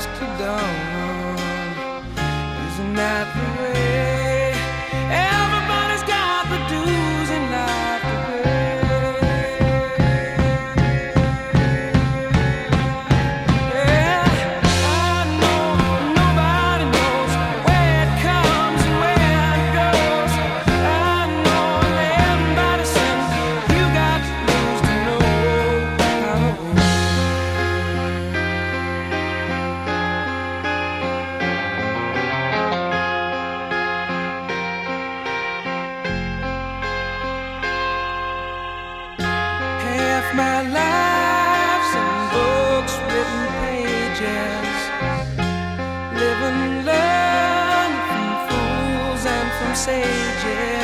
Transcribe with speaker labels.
Speaker 1: dusk to dawn. Isn't that the way? Everybody's got the dues in life to pay. Yeah, I know nobody knows where it comes and where it goes. I know everybody sings. You got to lose to know how it goes. Half my life's in books, written pages, live and learn from fools and from sages.